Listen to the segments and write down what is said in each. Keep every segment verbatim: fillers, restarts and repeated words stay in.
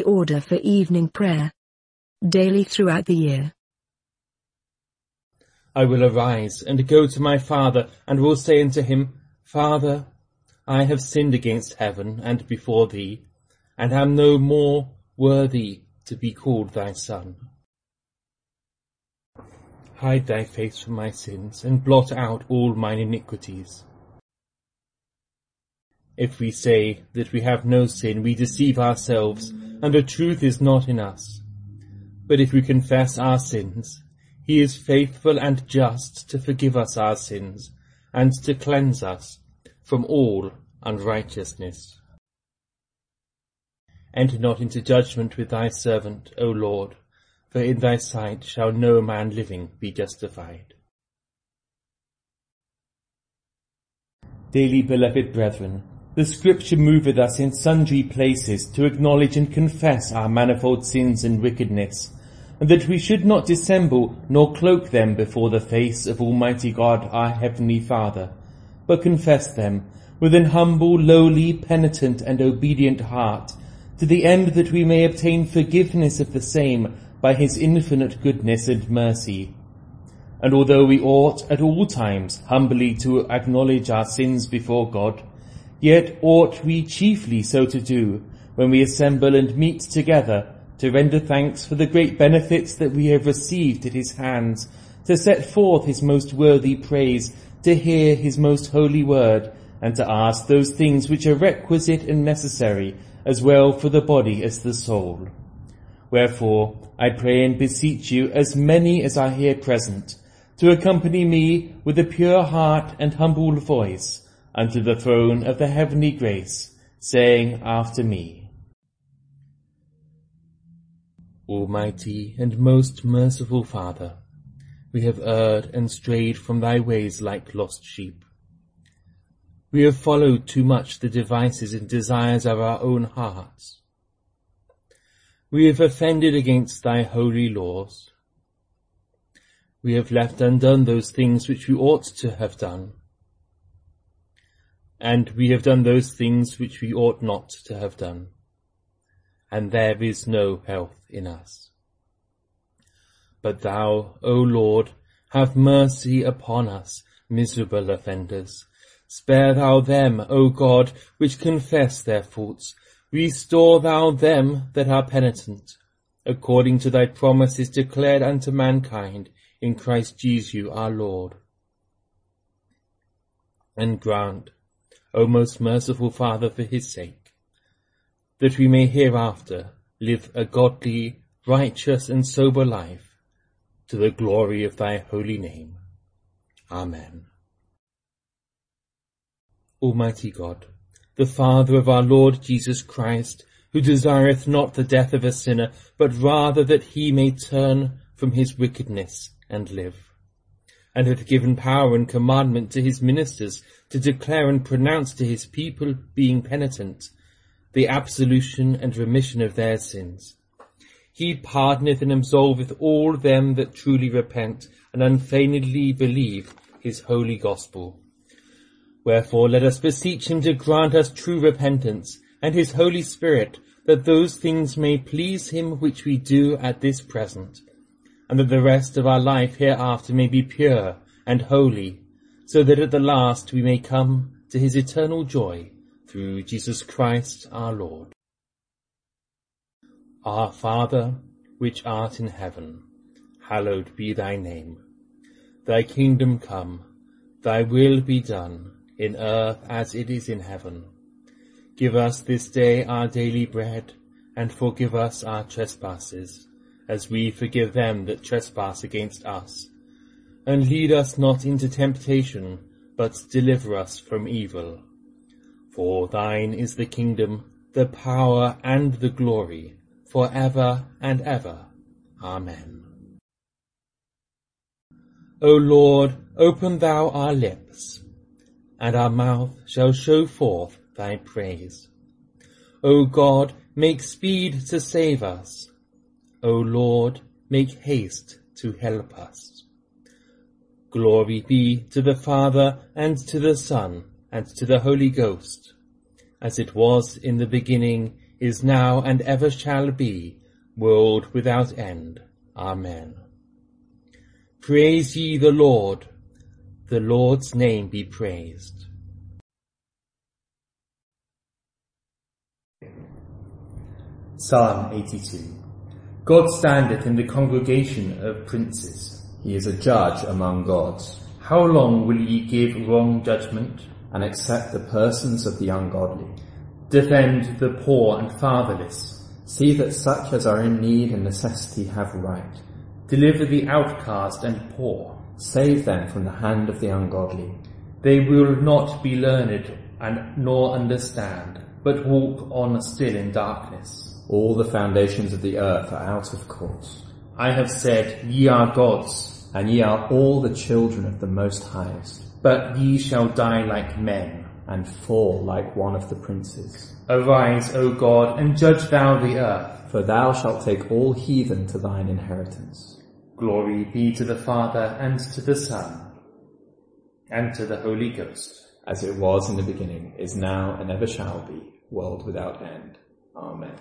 order for evening prayer. Daily throughout the year. I will arise and go to my father, and will say unto him, Father, I have sinned against heaven and before thee, and am no more worthy to be called thy son. Hide thy face from my sins, and blot out all mine iniquities. If we say that we have no sin, we deceive ourselves, and the truth is not in us. But if we confess our sins, he is faithful and just to forgive us our sins, and to cleanse us from all unrighteousness. Enter not into judgment with thy servant, O Lord, for in thy sight shall no man living be justified. Dearly beloved brethren, the Scripture moveth us in sundry places to acknowledge and confess our manifold sins and wickedness, and that we should not dissemble nor cloak them before the face of Almighty God our Heavenly Father, but confess them with an humble, lowly, penitent, and obedient heart, to the end that we may obtain forgiveness of the same by his infinite goodness and mercy. And although we ought at all times humbly to acknowledge our sins before God, yet ought we chiefly so to do when we assemble and meet together to render thanks for the great benefits that we have received at his hands, to set forth his most worthy praise, to hear his most holy word, and to ask those things which are requisite and necessary, as well for the body as the soul. Wherefore, I pray and beseech you, as many as are here present, to accompany me with a pure heart and humble voice unto the throne of the heavenly grace, saying after me, Almighty and most merciful Father, we have erred and strayed from thy ways like lost sheep. We have followed too much the devices and desires of our own hearts. We have offended against thy holy laws. We have left undone those things which we ought to have done. And we have done those things which we ought not to have done. And there is no health in us. But thou, O Lord, have mercy upon us, miserable offenders. Spare thou them, O God, which confess their faults. Restore thou them that are penitent, according to thy promises declared unto mankind in Christ Jesus our Lord. And grant, O most merciful Father, for his sake, that we may hereafter live a godly, righteous, and sober life, to the glory of thy holy name. Amen. Almighty God, the Father of our Lord Jesus Christ, who desireth not the death of a sinner, but rather that he may turn from his wickedness and live, and hath given power and commandment to his ministers to declare and pronounce to his people, being penitent, the absolution and remission of their sins. He pardoneth and absolveth all them that truly repent and unfeignedly believe his holy gospel. Wherefore let us beseech him to grant us true repentance, and his Holy Spirit, that those things may please him which we do at this present, and that the rest of our life hereafter may be pure and holy, so that at the last we may come to his eternal joy, through Jesus Christ our Lord. Our Father, which art in heaven, hallowed be thy name. Thy kingdom come, thy will be done, in earth as it is in heaven. Give us this day our daily bread, and forgive us our trespasses, as we forgive them that trespass against us. And lead us not into temptation, but deliver us from evil. For thine is the kingdom, the power, and the glory, for ever and ever. Amen. O Lord, open thou our lips, and our mouth shall show forth thy praise. O God, make speed to save us. O Lord, make haste to help us. Glory be to the Father, and to the Son, and to the Holy Ghost, as it was in the beginning, is now, and ever shall be, world without end. Amen. Praise ye the Lord. The Lord's name be praised. Psalm eighty-two. God standeth in the congregation of princes. He is a judge among gods. How long will ye give wrong judgment? And accept the persons of the ungodly. Defend the poor and fatherless. See that such as are in need and necessity have right. Deliver the outcast and poor. Save them from the hand of the ungodly. They will not be learned and nor understand, but walk on still in darkness. All the foundations of the earth are out of course. I have said, ye are gods, and ye are all the children of the Most Highest. But ye shall die like men, and fall like one of the princes. Arise, O God, and judge thou the earth. For thou shalt take all heathen to thine inheritance. Glory be to the Father, and to the Son, and to the Holy Ghost. As it was in the beginning, is now, and ever shall be, world without end. Amen.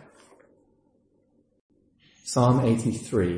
Psalm eighty-three.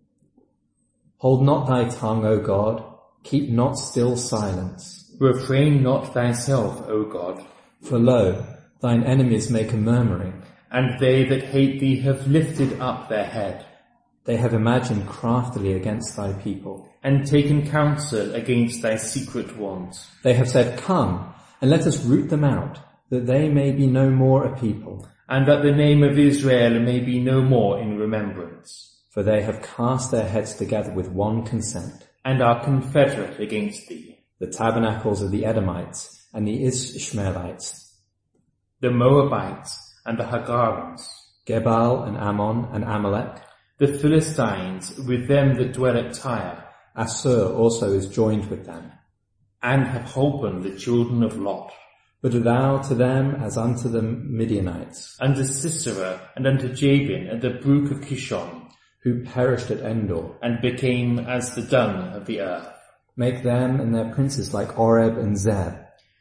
Hold not thy tongue, O God, keep not still silence. Refrain not thyself, O God. For lo, thine enemies make a murmuring, and they that hate thee have lifted up their head. They have imagined craftily against thy people, and taken counsel against thy secret ones. They have said, Come, and let us root them out, that they may be no more a people, and that the name of Israel may be no more in remembrance. For they have cast their heads together with one consent, and are confederate against thee. The tabernacles of the Edomites and the Ishmaelites, the Moabites and the Hagarims, Gebal and Ammon and Amalek, the Philistines with them that dwell at Tyre. Assur also is joined with them, and have holpen the children of Lot. But thou to them as unto the Midianites, unto Sisera and unto Jabin at the brook of Kishon, who perished at Endor, and became as the dung of the earth. Make them and their princes like Oreb and Zeb.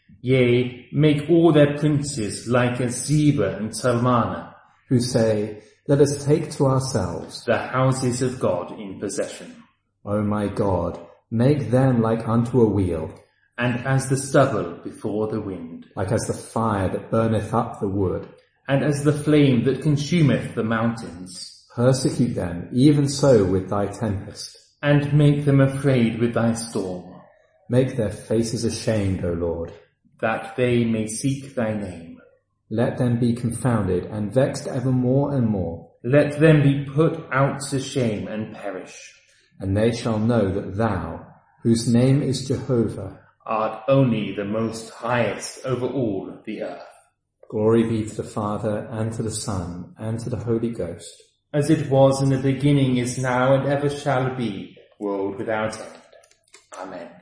Yea, make all their princes like as Zebah and Salmana, who say, Let us take to ourselves the houses of God in possession. O my God, make them like unto a wheel, and as the stubble before the wind, like as the fire that burneth up the wood, and as the flame that consumeth the mountains. Persecute them even so with thy tempest, and make them afraid with thy storm. Make their faces ashamed, O Lord, that they may seek thy name. Let them be confounded and vexed ever more and more. Let them be put out to shame and perish. And they shall know that thou, whose name is Jehovah, art only the most highest over all the earth. Glory be to the Father, and to the Son, and to the Holy Ghost. As it was in the beginning, is now, and ever shall be, world without end. Amen.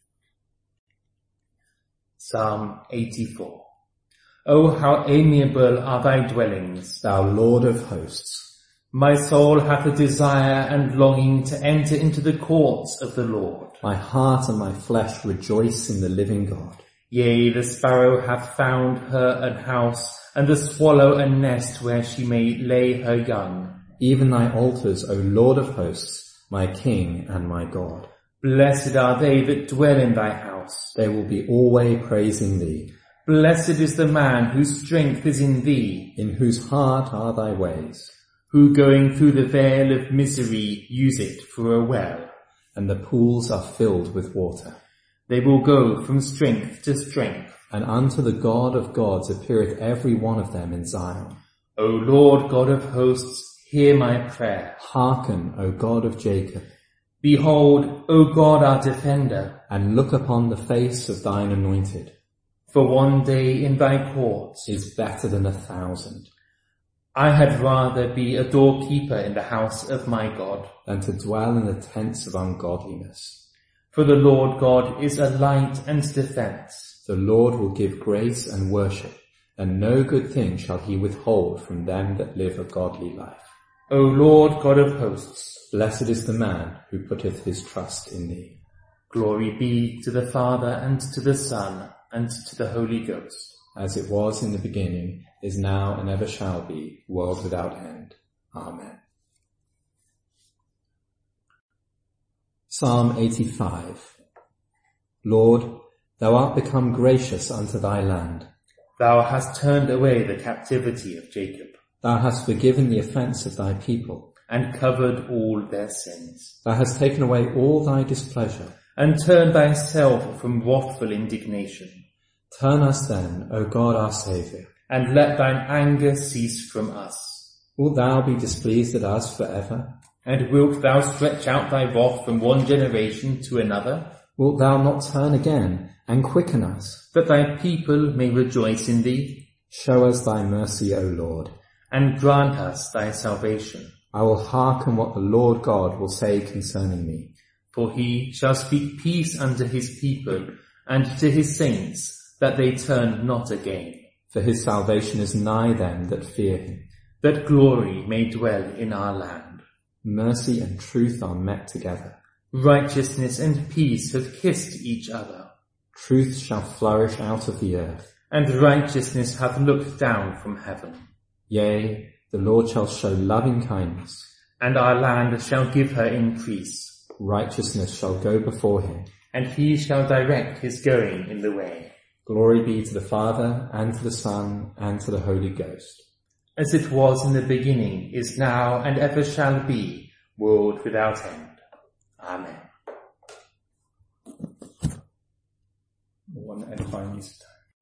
Psalm eighty-four. O how amiable are thy dwellings, thou Lord of hosts! My soul hath a desire and longing to enter into the courts of the Lord. My heart and my flesh rejoice in the living God. Yea, the sparrow hath found her an house, and the swallow a nest where she may lay her young. Even thy altars, O Lord of hosts, my King and my God. Blessed are they that dwell in thy house. They will be always praising thee. Blessed is the man whose strength is in thee, in whose heart are thy ways, who going through the vale of misery use it for a well, and the pools are filled with water. They will go from strength to strength, and unto the God of gods appeareth every one of them in Zion. O Lord God of hosts, hear my prayer. Hearken, O God of Jacob. Behold, O God our defender, and look upon the face of thine anointed. For one day in thy courts is better than a thousand. I had rather be a doorkeeper in the house of my God than to dwell in the tents of ungodliness. For the Lord God is a light and defence. The Lord will give grace and worship, and no good thing shall he withhold from them that live a godly life. O Lord God of hosts, blessed is the man who putteth his trust in thee. Glory be to the Father, and to the Son, and to the Holy Ghost. as it was in the beginning, is now, and ever shall be, world without end. Amen. Psalm eighty-five. Lord, thou art become gracious unto thy land. Thou hast turned away the captivity of Jacob. Thou hast forgiven the offence of thy people, and covered all their sins. Thou hast taken away all thy displeasure, and turned thyself from wrathful indignation. Turn us then, O God our Saviour, and let thine anger cease from us. Wilt thou be displeased at us for ever? And wilt thou stretch out thy wrath from one generation to another? Wilt thou not turn again, and quicken us, that thy people may rejoice in thee? Show us thy mercy, O Lord, and grant us thy salvation. I will hearken what the Lord God will say concerning me. For he shall speak peace unto his people, and to his saints, that they turn not again. For his salvation is nigh them that fear him, that glory may dwell in our land. Mercy and truth are met together. Righteousness and peace have kissed each other. Truth shall flourish out of the earth, and righteousness hath looked down from heaven. Yea, the Lord shall show loving kindness, and our land shall give her increase. Righteousness shall go before him, and he shall direct his going in the way. Glory be to the Father, and to the Son, and to the Holy Ghost. As it was in the beginning, is now, and ever shall be, world without end. Amen. One edifying use of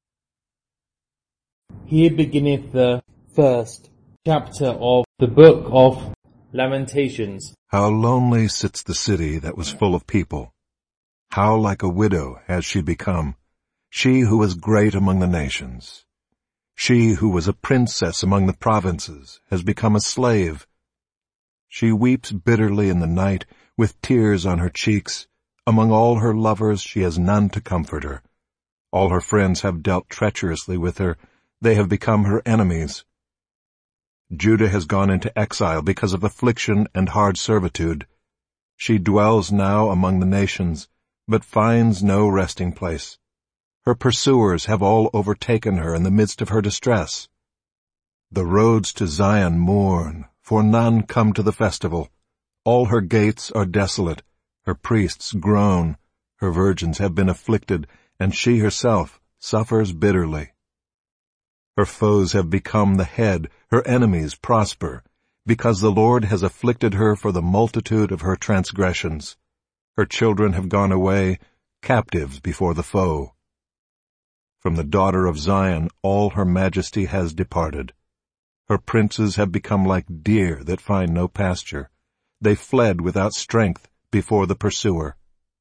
time. Here beginneth the first chapter of the book of Lamentations. How lonely sits the city that was full of people. How like a widow has she become, she who was great among the nations. She who was a princess among the provinces has become a slave. She weeps bitterly in the night with tears on her cheeks. Among all her lovers she has none to comfort her. All her friends have dealt treacherously with her. They have become her enemies. Judah has gone into exile because of affliction and hard servitude. She dwells now among the nations, but finds no resting place. Her pursuers have all overtaken her in the midst of her distress. The roads to Zion mourn, for none come to the festival. All her gates are desolate, her priests groan, her virgins have been afflicted, and she herself suffers bitterly. Her foes have become the head, her enemies prosper, because the Lord has afflicted her for the multitude of her transgressions. Her children have gone away, captives before the foe. From the daughter of Zion all her majesty has departed. Her princes have become like deer that find no pasture. They fled without strength before the pursuer.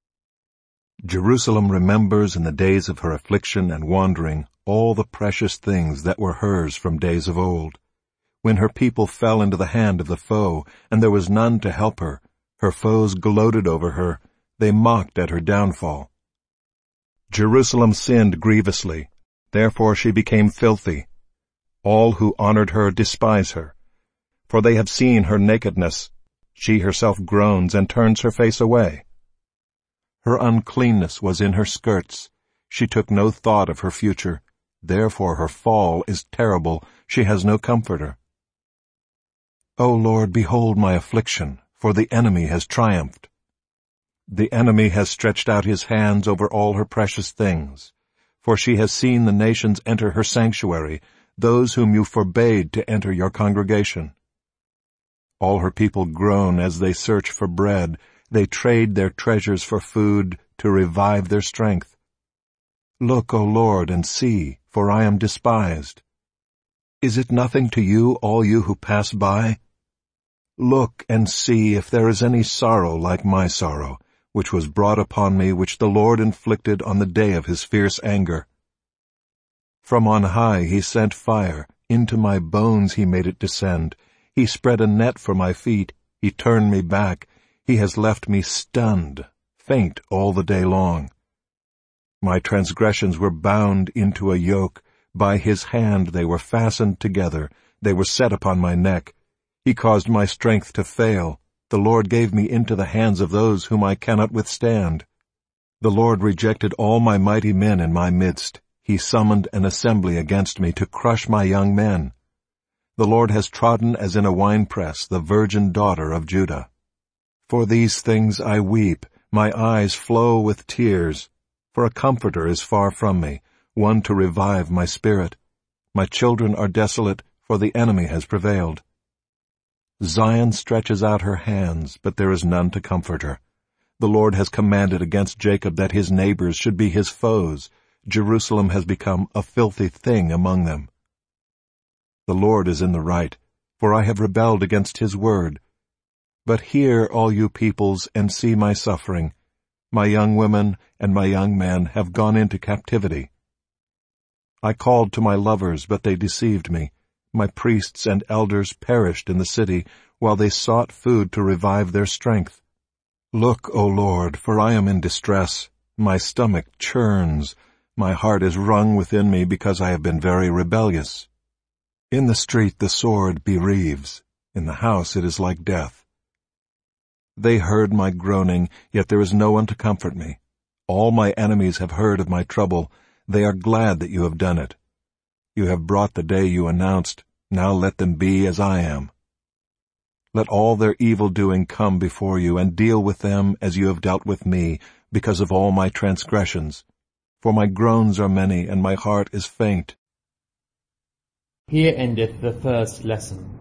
Jerusalem remembers in the days of her affliction and wandering all the precious things that were hers from days of old. When her people fell into the hand of the foe, and there was none to help her, her foes gloated over her, they mocked at her downfall. Jerusalem sinned grievously, therefore she became filthy. All who honored her despise her, for they have seen her nakedness. She herself groans and turns her face away. Her uncleanness was in her skirts. She took no thought of her future. Therefore her fall is terrible. She has no comforter. O Lord, behold my affliction, for the enemy has triumphed. The enemy has stretched out his hands over all her precious things, for she has seen the nations enter her sanctuary, those whom you forbade to enter your congregation. All her people groan as they search for bread. They trade their treasures for food to revive their strength. Look, O Lord, and see, for I am despised. Is it nothing to you, all you who pass by? Look and see if there is any sorrow like my sorrow, which was brought upon me, which the Lord inflicted on the day of his fierce anger. From on high he sent fire, into my bones he made it descend. He spread a net for my feet, he turned me back, he has left me stunned, faint all the day long. My transgressions were bound into a yoke, by his hand they were fastened together, they were set upon my neck. He caused my strength to fail. The Lord gave me into the hands of those whom I cannot withstand. The Lord rejected all my mighty men in my midst. He summoned an assembly against me to crush my young men. The Lord has trodden as in a winepress the virgin daughter of Judah. For these things I weep, my eyes flow with tears, for a comforter is far from me, one to revive my spirit. My children are desolate, for the enemy has prevailed. Zion stretches out her hands, but there is none to comfort her. The Lord has commanded against Jacob that his neighbors should be his foes. Jerusalem has become a filthy thing among them. The Lord is in the right, for I have rebelled against his word. But hear, all you peoples, and see my suffering. My young women and my young men have gone into captivity. I called to my lovers, but they deceived me. My priests and elders perished in the city, while they sought food to revive their strength. Look, O Lord, for I am in distress. My stomach churns. My heart is wrung within me because I have been very rebellious. In the street the sword bereaves. In the house it is like death. They heard my groaning, yet there is no one to comfort me. All my enemies have heard of my trouble. They are glad that you have done it. You have brought the day you announced. Now let them be as I am. Let all their evil-doing come before you, and deal with them as you have dealt with me, because of all my transgressions. For my groans are many, and my heart is faint. Here endeth the first lesson.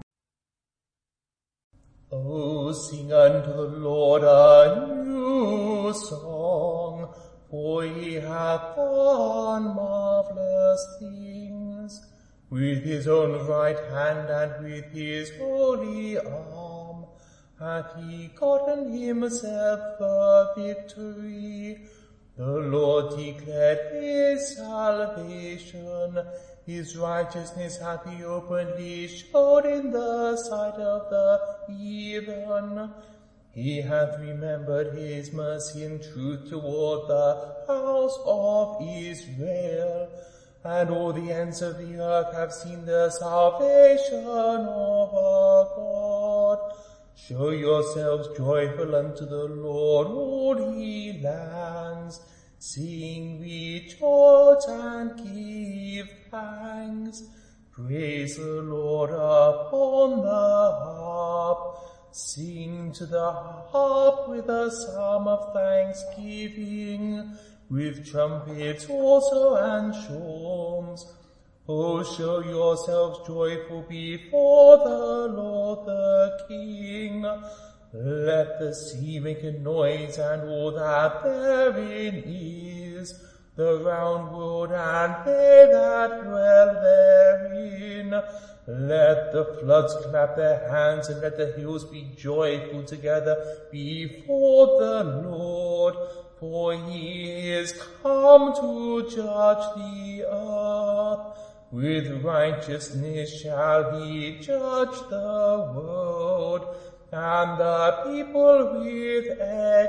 O sing unto the Lord a new song, for he hath done marvelous things. With his own right hand and with his holy arm hath he gotten himself the victory. The Lord declared his salvation. His righteousness hath he openly showed in the sight of the heathen. He hath remembered his mercy and truth toward the house of Israel. And all the ends of the earth have seen the salvation of our God. Show yourselves joyful unto the Lord, all ye lands. Sing, rejoice, and give thanks. Praise the Lord upon the harp. Sing to the harp with a psalm of thanksgiving, with trumpets also and shawms. O show yourselves joyful before the Lord the King. Let the sea make a noise, and all that therein is, the round world and they that dwell therein. Let the floods clap their hands, and let the hills be joyful together before the Lord. For he is come to judge the earth. With righteousness shall he judge the world, and the people with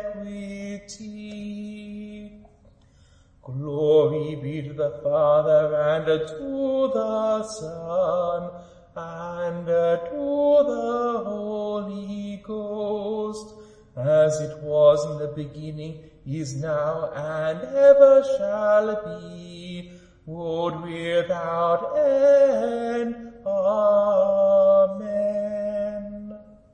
equity. Glory be to the Father, and to the Son, and to the Holy Ghost, as it was in the beginning, is now, and ever shall be, world without end. Amen.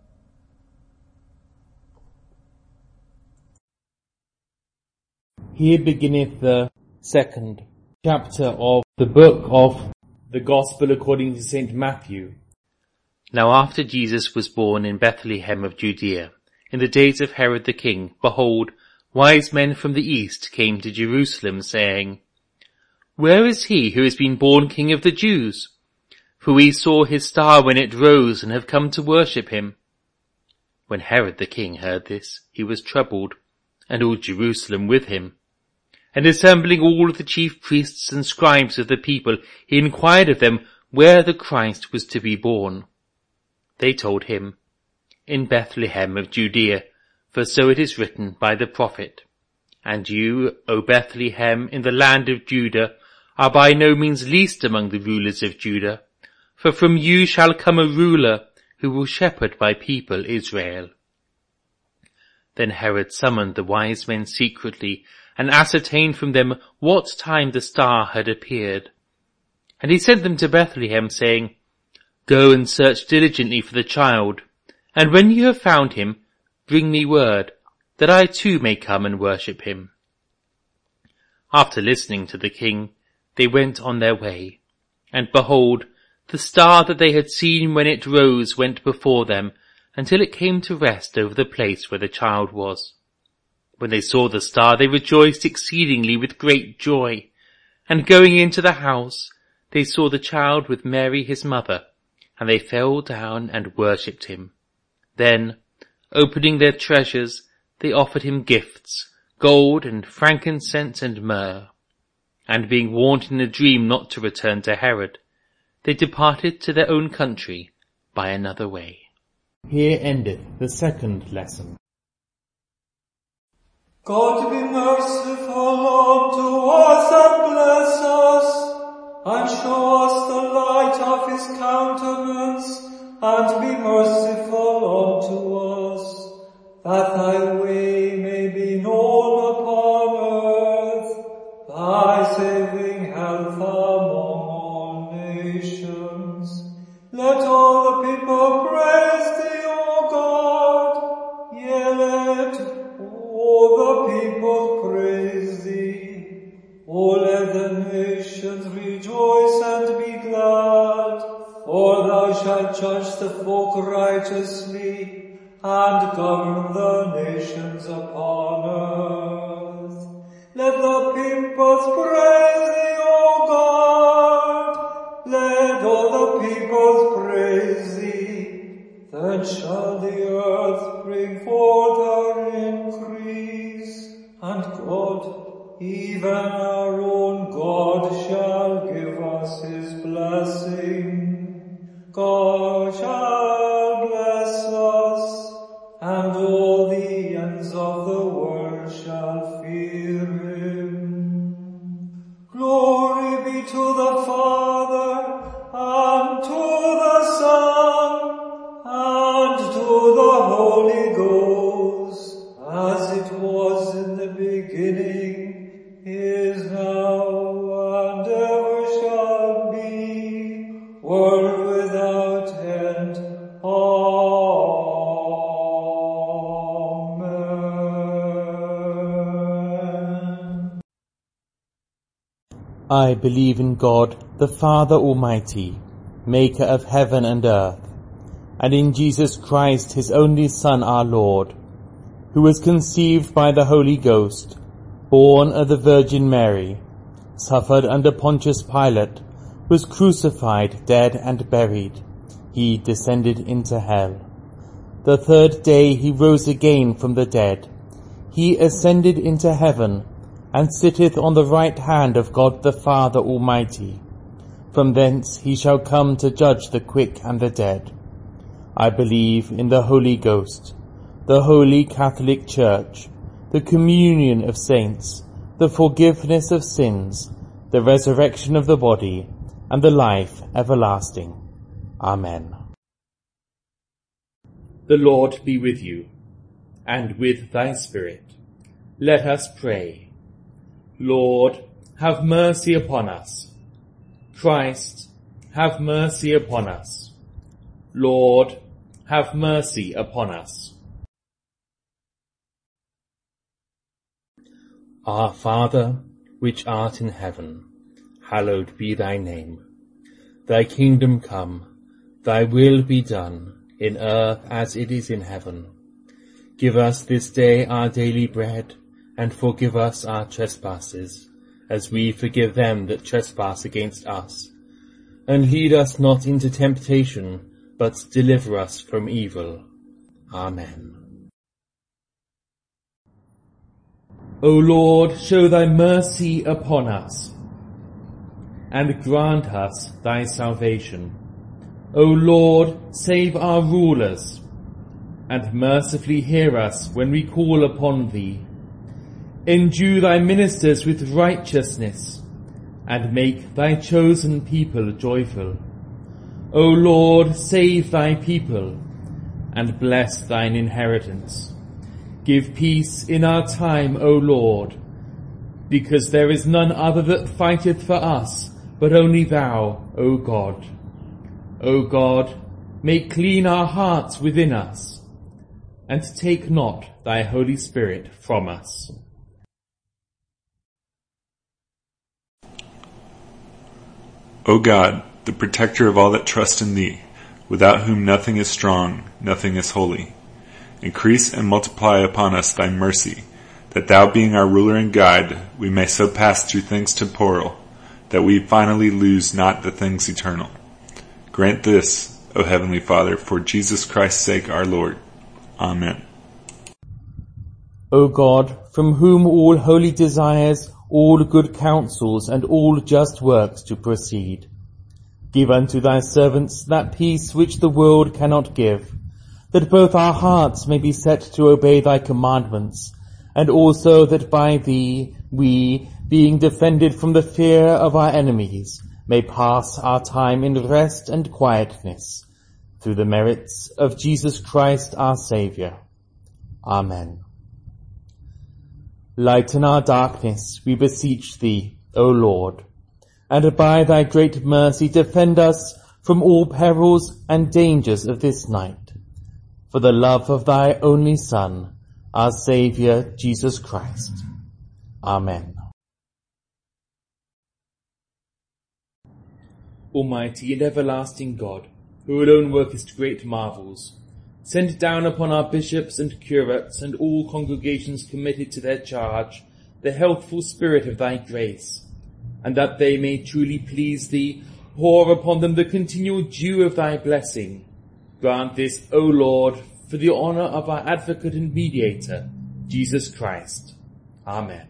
Here beginneth the second chapter of the book of the Gospel according to Saint Matthew. Now after Jesus was born in Bethlehem of Judea, in the days of Herod the king, behold, wise men from the east came to Jerusalem, saying, Where is he who has been born King of the Jews? For we saw his star when it rose, and have come to worship him. When Herod the king heard this, he was troubled, and all Jerusalem with him. And assembling all the chief priests and scribes of the people, he inquired of them where the Christ was to be born. They told him, In Bethlehem of Judea, for so it is written by the prophet, And you, O Bethlehem, in the land of Judah, are by no means least among the rulers of Judah, for from you shall come a ruler who will shepherd my people Israel. Then Herod summoned the wise men secretly, and ascertained from them what time the star had appeared. And he sent them to Bethlehem, saying, Go and search diligently for the child, and when you have found him, bring me word, that I too may come and worship him. After listening to the king, they went on their way, and behold, the star that they had seen when it rose went before them, until it came to rest over the place where the child was. When they saw the star, they rejoiced exceedingly with great joy. And going into the house, they saw the child with Mary his mother, and they fell down and worshipped him. Then, opening their treasures, they offered him gifts, gold and frankincense and myrrh. And being warned in a dream not to return to Herod, they departed to their own country by another way. Here endeth the second lesson. God be merciful unto us and bless us, and show us the light of his countenance, and be merciful unto us, that thy way may be known upon earth, thy saving health among all nations. Let all the people praise thee, O God, yea, let all the people praise thee. O let the nations rejoice and be glad, for thou shalt judge the folk righteously, and govern the nations upon earth. Let the peoples praise thee, O God, let all the peoples praise thee. Then shall the earth bring forth her increase, and God, even our own God, shall give us his blessing. God shall bless us, and all the ends of the world shall fear him. Glory be to the Father, and to the Son, and to the Holy Ghost, as it was in the beginning, is now, and ever shall be, world without end. Amen. I believe in God, the Father Almighty, maker of heaven and earth, and in Jesus Christ, his only Son, our Lord, who was conceived by the Holy Ghost, born of the Virgin Mary, suffered under Pontius Pilate, was crucified, dead, and buried. He descended into hell. The third day he rose again from the dead. He ascended into heaven, and sitteth on the right hand of God the Father Almighty. From thence he shall come to judge the quick and the dead. I believe in the Holy Ghost, the Holy Catholic Church, the communion of saints, the forgiveness of sins, the resurrection of the body, and the life everlasting. Amen. The Lord be with you, and with thy spirit. Let us pray. Lord, have mercy upon us. Christ, have mercy upon us. Lord, have mercy upon us. Our Father, which art in heaven, hallowed be thy name. Thy kingdom come, thy will be done, in earth as it is in heaven. Give us this day our daily bread, and forgive us our trespasses, as we forgive them that trespass against us. And lead us not into temptation, but deliver us from evil. Amen. O Lord, show thy mercy upon us, and grant us thy salvation. O Lord, save our rulers, and mercifully hear us when we call upon thee. Endue thy ministers with righteousness, and make thy chosen people joyful. O Lord, save thy people, and bless thine inheritance. Give peace in our time, O Lord, because there is none other that fighteth for us, but only thou, O God. O God, make clean our hearts within us, and take not thy Holy Spirit from us. O God, the protector of all that trust in thee, without whom nothing is strong, nothing is holy, increase and multiply upon us thy mercy, that thou being our ruler and guide, we may so pass through things temporal, that we finally lose not the things eternal. Grant this, O Heavenly Father, for Jesus Christ's sake our Lord. Amen. O God, from whom all holy desires, all good counsels, and all just works to proceed, give unto thy servants that peace which the world cannot give, that both our hearts may be set to obey thy commandments, and also that by thee we, being defended from the fear of our enemies, may pass our time in rest and quietness, through the merits of Jesus Christ our Saviour. Amen. Lighten our darkness, we beseech thee, O Lord, and by thy great mercy defend us from all perils and dangers of this night, for the love of thy only Son, our Saviour, Jesus Christ. Amen. Almighty and everlasting God, who alone workest great marvels, send down upon our bishops and curates and all congregations committed to their charge the healthful spirit of thy grace, and that they may truly please thee, pour upon them the continual dew of thy blessing. Grant this, O Lord, for the honour of our advocate and mediator, Jesus Christ. Amen.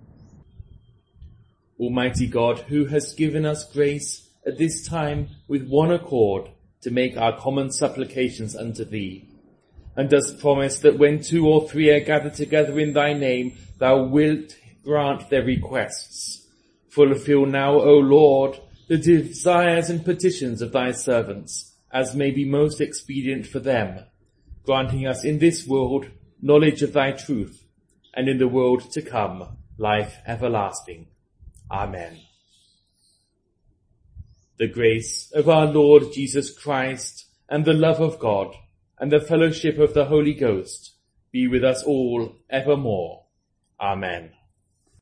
Almighty God, who hast given us grace at this time with one accord to make our common supplications unto thee, and dost promise that when two or three are gathered together in thy name, thou wilt grant their requests. Fulfill now, O Lord, the desires and petitions of thy servants, as may be most expedient for them, granting us in this world knowledge of thy truth, and in the world to come life everlasting. Amen. The grace of our Lord Jesus Christ, and the love of God, and the fellowship of the Holy Ghost be with us all evermore. Amen.